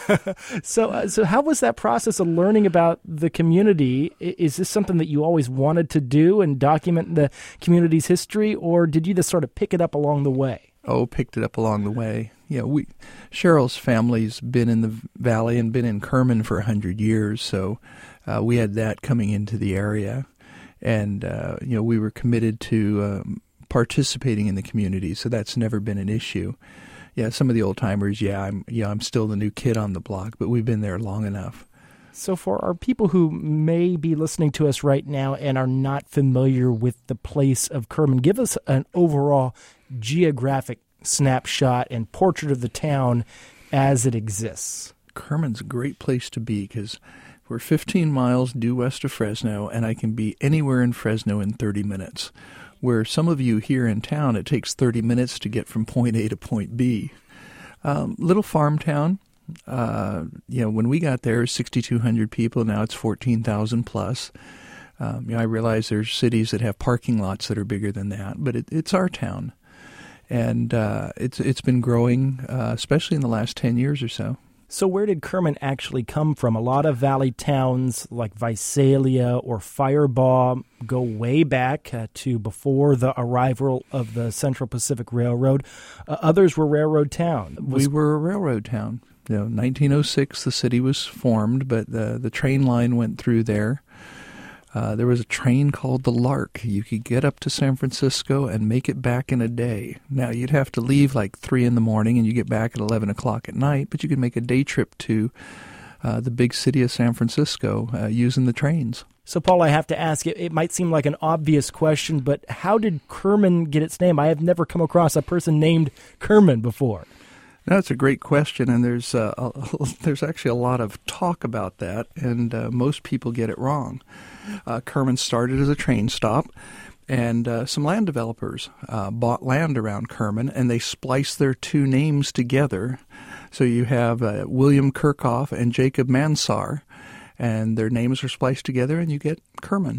so, uh, so how was that process of learning about the community? Is this something that you always wanted to do and document the community's history, or did you just sort of pick it up along the way? Oh, picked it up along the way. Yeah, we Cheryl's family's been in the valley and been in Kerman for a hundred years, so uh, we had that coming into the area, and uh, you know we were committed to um, participating in the community, so that's never been an issue. Yeah, some of the old timers, yeah, I'm yeah I'm still the new kid on the block, but we've been there long enough. So for our people who may be listening to us right now and are not familiar with the place of Kerman, give us an overall geographic snapshot and portrait of the town as it exists. Kerman's a great place to be because we're fifteen miles due west of Fresno, and I can be anywhere in Fresno in thirty minutes. Where some of you here in town, it takes thirty minutes to get from point A to point B. Um, little farm town. Uh, you know, when we got there, sixty-two hundred people. Now it's fourteen thousand plus. Um, you know, I realize there's cities that have parking lots that are bigger than that, but it, it's our town. And uh, it's it's been growing, uh, especially in the last ten years or so. So where did Kerman actually come from? A lot of valley towns like Visalia or Firebaugh go way back uh, to before the arrival of the Central Pacific Railroad. Uh, others were railroad towns. We were a railroad town. You know, nineteen oh six, the city was formed, but the, the train line went through there. Uh, there was a train called the Lark. You could get up to San Francisco and make it back in a day. Now, you'd have to leave like three in the morning and you get back at eleven o'clock at night, but you could make a day trip to uh, the big city of San Francisco uh, using the trains. So, Paul, I have to ask, it, it might seem like an obvious question, but how did Kerman get its name? I have never come across a person named Kerman before. That's a great question, and there's uh, a, there's actually a lot of talk about that, and uh, most people get it wrong. Uh, Kerman started as a train stop, and uh, some land developers uh, bought land around Kerman, and they spliced their two names together. So you have uh, William Kirchhoff and Jacob Mansar, and their names are spliced together, and you get Kerman.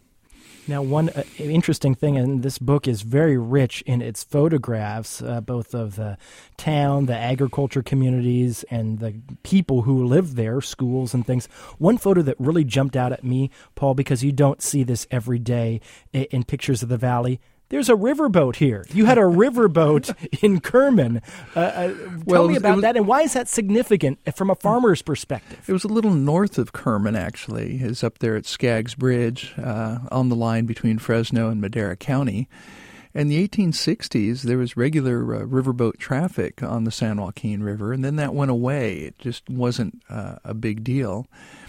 Now, one uh, interesting thing in this book is very rich in its photographs, uh, both of the town, the agriculture communities, and the people who live there, schools and things. One photo that really jumped out at me, Paul, because you don't see this every day in, in pictures of the valley, there's a riverboat here. You had a riverboat in Kerman. Uh, uh, tell well, me was, about was, that, and why is that significant from a farmer's perspective? It was a little north of Kerman, actually. It's up there at Skaggs Bridge uh, on the line between Fresno and Madera County. In the eighteen sixties, there was regular uh, riverboat traffic on the San Joaquin River, and then that went away. It just wasn't uh, a big deal.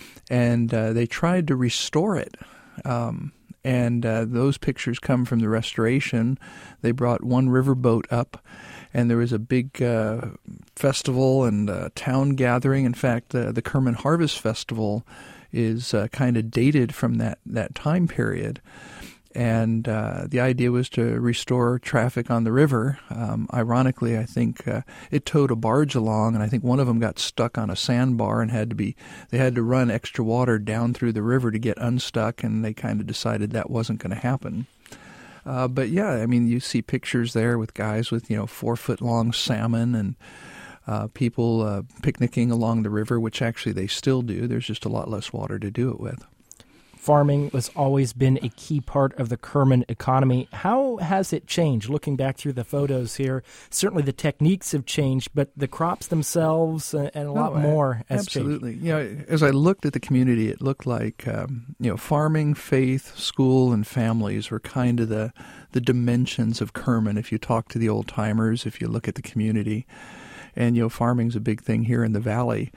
And uh, they tried to restore it. Um And uh, those pictures come from the restoration. They brought one riverboat up, and there was a big uh, festival and uh, town gathering. In fact, uh, the Kerman Harvest Festival is uh, kind of dated from that, that time period. And uh, the idea was to restore traffic on the river. Um, ironically, I think uh, it towed a barge along, and I think one of them got stuck on a sandbar and had to be, they had to run extra water down through the river to get unstuck, and they kind of decided that wasn't going to happen. Uh, but yeah, I mean, you see pictures there with guys with, you know, four-foot-long salmon and uh, people uh, picnicking along the river, which actually they still do. There's just a lot less water to do it with. Farming has always been a key part of the Kerman economy. How has it changed? Looking back through the photos here, certainly the techniques have changed, but the crops themselves and a lot oh, more has absolutely. changed. You know, as I looked at the community, it looked like um, you know, farming, faith, school, and families were kind of the the dimensions of Kerman. If you talk to the old timers, if you look at the community, and you know, farming's a big thing here in the valley.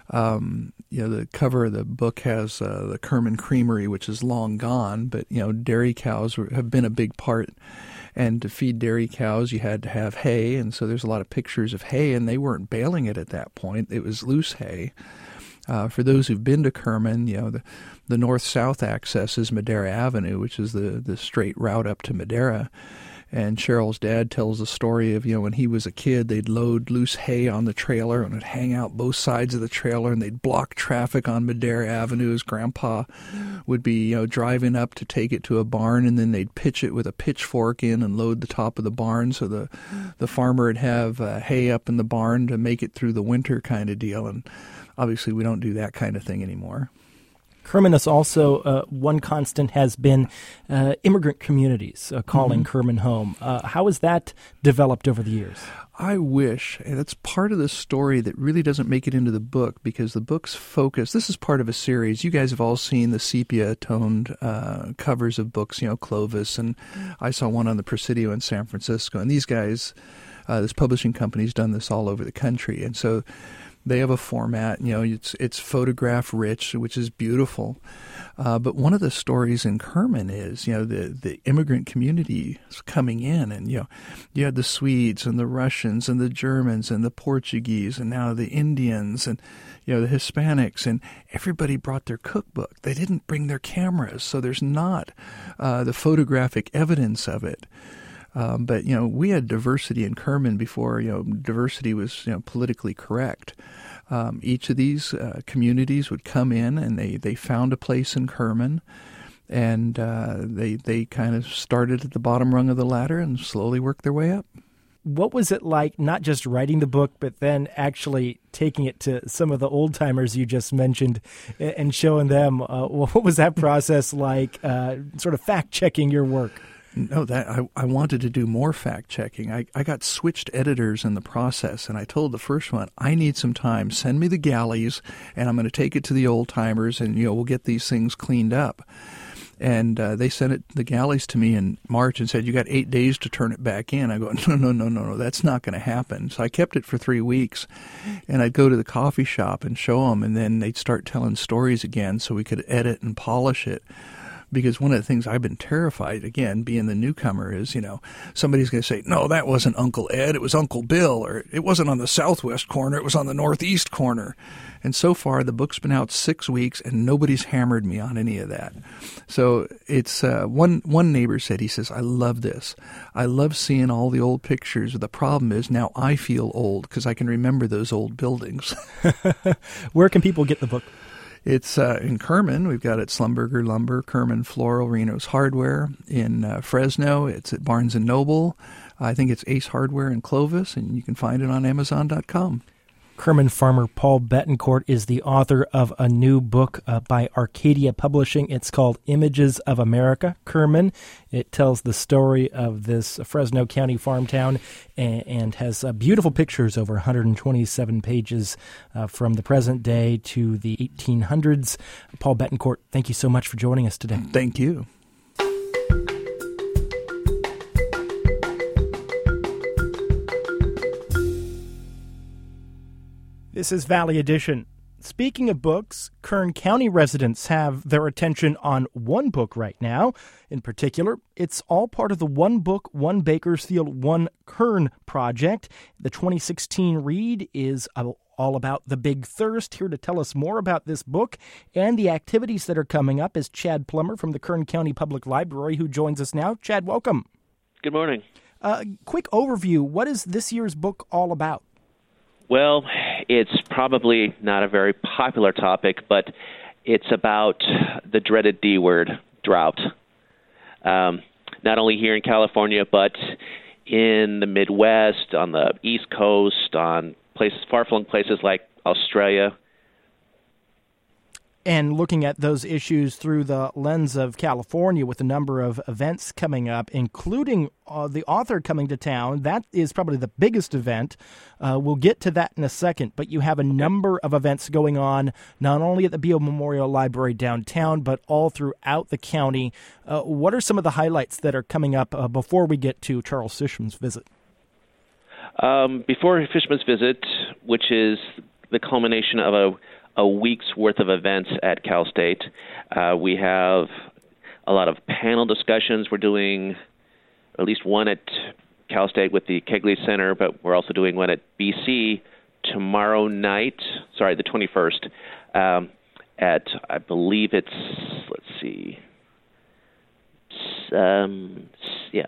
Um, you know, the cover of the book has uh, the Kerman Creamery, which is long gone, but, you know, dairy cows were, have been a big part. And to feed dairy cows, you had to have hay, and so there's a lot of pictures of hay, and they weren't baling it at that point. It was loose hay. Uh, for those who've been to Kerman, you know, the, the north-south access is Madera Avenue, which is the, the straight route up to Madera. And Cheryl's dad tells the story of, you know, when he was a kid, they'd load loose hay on the trailer and it'd hang out both sides of the trailer, and they'd block traffic on Madera Avenue as Grandpa would be, you know, driving up to take it to a barn, and then they'd pitch it with a pitchfork in and load the top of the barn so the the farmer would have uh, hay up in the barn to make it through the winter kind of deal. And obviously we don't do that kind of thing anymore. Kerman is also, uh, one constant has been uh, immigrant communities uh, calling mm-hmm. Kerman home. Uh, how has that developed over the years? I wish, and it's part of the story that really doesn't make it into the book, because the book's focus, this is part of a series. You guys have all seen the sepia-toned uh, covers of books, you know, Clovis, and I saw one on the Presidio in San Francisco. And these guys, uh, this publishing company's done this all over the country. And so they have a format, you know, it's it's photograph rich, which is beautiful. Uh, but one of the stories in Kerman is, you know, the, the immigrant community is coming in, and, you know, you had the Swedes and the Russians and the Germans and the Portuguese and now the Indians and, you know, the Hispanics, and everybody brought their cookbook. They didn't bring their cameras, so there's not uh, the photographic evidence of it. Um, but, you know, we had diversity in Kerman before, you know, diversity was, you know, politically correct. Um, each of these uh, communities would come in, and they, they found a place in Kerman, and uh, they they kind of started at the bottom rung of the ladder and slowly worked their way up. What was it like, not just writing the book, but then actually taking it to some of the old-timers you just mentioned and showing them? Uh, what was that process like, uh, sort of fact-checking your work? No, that I, I wanted to do more fact-checking. I, I got switched editors in the process, and I told the first one, I need some time. Send me the galleys, and I'm going to take it to the old-timers, and, you know, we'll get these things cleaned up. And uh, they sent it, the galleys to me in March and said, you got eight days to turn it back in. I go, no, no, no, no, no, that's not going to happen. So I kept it for three weeks, and I'd go to the coffee shop and show them, and then they'd start telling stories again so we could edit and polish it. Because one of the things I've been terrified, again, being the newcomer, is, you know, somebody's going to say, no, that wasn't Uncle Ed, it was Uncle Bill, or it wasn't on the southwest corner, it was on the northeast corner. And so far, the book's been out six weeks, and nobody's hammered me on any of that. So it's uh, one one neighbor said, he says, I love this. I love seeing all the old pictures. The problem is now I feel old because I can remember those old buildings. Where can people get the book? It's uh, in Kerman. We've got it at Slumberger Lumber, Kerman Floral, Reno's Hardware. In uh, Fresno, it's at Barnes and Noble. I think it's Ace Hardware in Clovis, and you can find it on Amazon dot com. Kerman farmer Paul Betancourt is the author of a new book uh, by Arcadia Publishing. It's called Images of America, Kerman. It tells the story of this Fresno County farm town and, and has uh, beautiful pictures over one hundred twenty-seven pages uh, from the present day to the eighteen hundreds. Paul Betancourt, thank you so much for joining us today. Thank you. This is Valley Edition. Speaking of books, Kern County residents have their attention on one book right now. In particular, it's all part of the One Book, One Bakersfield, One Kern project. The twenty sixteen read is all about The Big Thirst. Here to tell us more about this book and the activities that are coming up is Chad Plummer from the Kern County Public Library, who joins us now. Chad, welcome. Good morning. Uh, quick overview. What is this year's book all about? Well, it's probably not a very popular topic, but it's about the dreaded D word, drought. Um, not only here in California, but in the Midwest, on the East Coast, on places, far-flung places like Australia. And looking at those issues through the lens of California with a number of events coming up, including uh, the author coming to town. That is probably the biggest event. Uh, we'll get to that in a second, but you have a number of events going on, not only at the Beale Memorial Library downtown, but all throughout the county. Uh, what are some of the highlights that are coming up uh, before we get to Charles Fishman's visit? Um, before Fishman's visit, which is the culmination of a a week's worth of events at Cal State. Uh, we have a lot of panel discussions. We're doing at least one at Cal State with the Kegley Center, but we're also doing one at B C tomorrow night, sorry, the twenty-first, um, at, I believe it's, let's see, um, yeah.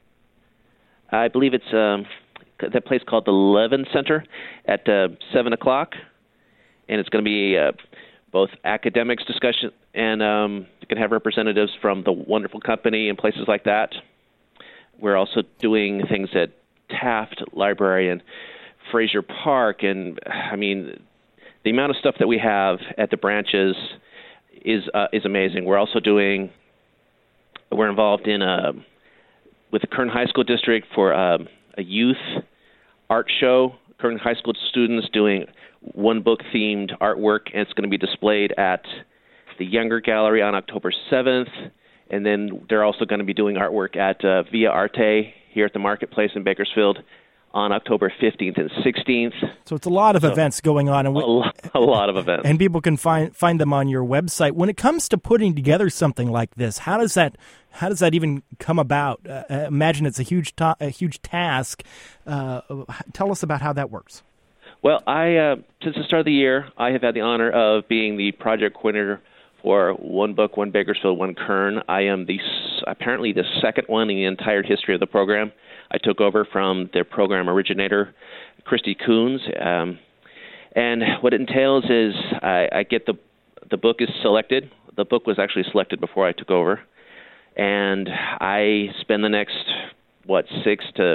I believe it's um, that place called the Levin Center at uh, seven o'clock. And it's going to be uh, both academics discussion and um, you can have representatives from the wonderful company and places like that. We're also doing things at Taft Library and Fraser Park. And, I mean, the amount of stuff that we have at the branches is uh, is amazing. We're also doing, we're involved in a, with the Kern High School District for uh, a youth art show. Kern High School students doing one book themed artwork, and it's going to be displayed at the Younger Gallery on October seventh. And then they're also going to be doing artwork at uh, Via Arte here at the Marketplace in Bakersfield on October fifteenth and sixteenth. So it's a lot of so, events going on. And we, a, lot, a lot of events. And people can find find them on your website. When it comes to putting together something like this, how does that how does that even come about? Uh, imagine it's a huge ta- a huge task. Uh, tell us about how that works. Well, I uh, since the start of the year, I have had the honor of being the project coordinator for One Book, One Bakersfield, One Kern. I am the apparently the second one in the entire history of the program. I took over from the program originator, Christy Coons. Um, and what it entails is I, I get the the book is selected. The book was actually selected before I took over. And I spend the next, what, six to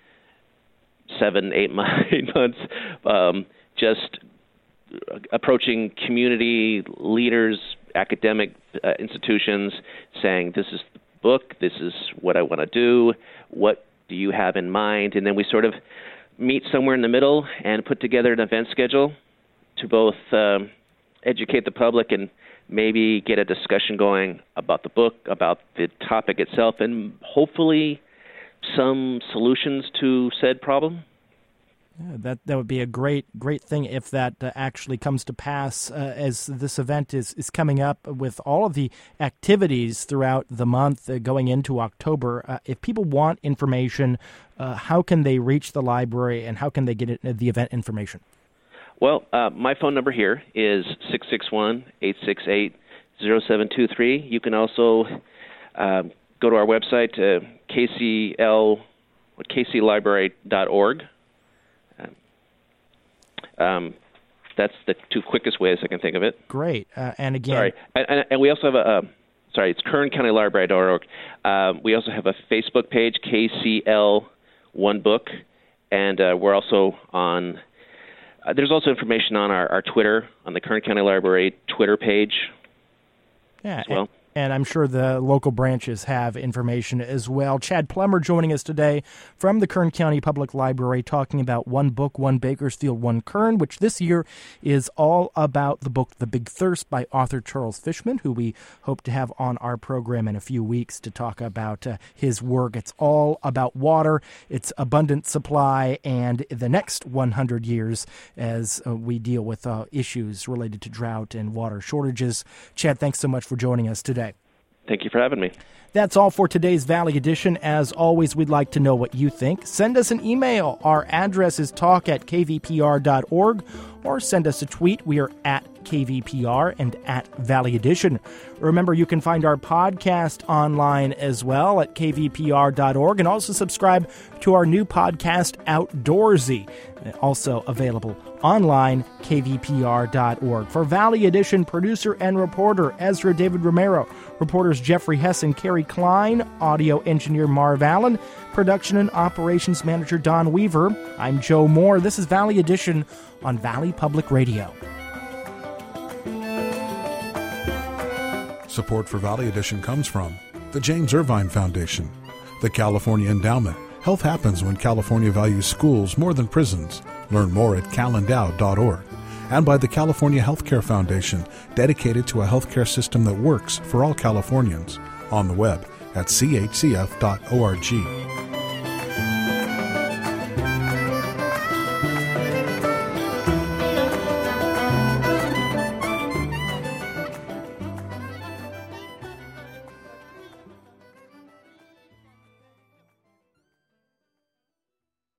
seven, eight, eight months um, just approaching community leaders, academic uh, institutions, saying, this is the book, this is what I want to do, what do you have in mind? And then we sort of meet somewhere in the middle and put together an event schedule to both um, educate the public and maybe get a discussion going about the book, about the topic itself, and hopefully some solutions to said problem. Yeah, that that would be a great great thing if that uh, actually comes to pass uh, as this event is, is coming up with all of the activities throughout the month uh, going into October. Uh, if people want information, uh, how can they reach the library and how can they get it, uh, the event information? Well, uh, my phone number here is six six one, eight six eight, zero seven two three. You can also uh, go to our website, uh, K C L, K C library dot org. Um, that's the two quickest ways I can think of it. Great. Uh, and again... Sorry. And, and we also have a... Uh, sorry, it's Kern County Library dot org. Uh, we also have a Facebook page, K C L One Book. And uh, we're also on... Uh, there's also information on our, our Twitter, on the Kern County Library Twitter page yeah, as well. And, and I'm sure the local branches have information as well. Chad Plummer joining us today from the Kern County Public Library talking about One Book, One Bakersfield, One Kern, which this year is all about the book The Big Thirst by author Charles Fishman, who we hope to have on our program in a few weeks to talk about uh, his work. It's all about water, its abundant supply, and the next one hundred years as uh, we deal with uh, issues related to drought and water shortages. Chad, thanks so much for joining us today. Thank you for having me. That's all for today's Valley Edition. As always, we'd like to know what you think. Send us an email. Our address is talk at k v p r dot org, or send us a tweet. We are at K V P R and at Valley Edition. Remember, you can find our podcast online as well at k v p r dot org, and also subscribe to our new podcast, Outdoorsy, also available online, k v p r dot org. For Valley Edition, producer and reporter Ezra David Romero, reporters Jeffrey Hess and Carrie Klein, audio engineer Marv Allen, production and operations manager Don Weaver. I'm Joe Moore. This is Valley Edition on Valley Public Radio. Support for Valley Edition comes from the James Irvine Foundation, the California Endowment. Health happens when California values schools more than prisons. Learn more at cal endow dot org. And by the California Healthcare Foundation, dedicated to a healthcare system that works for all Californians. On the web at c h c f dot org.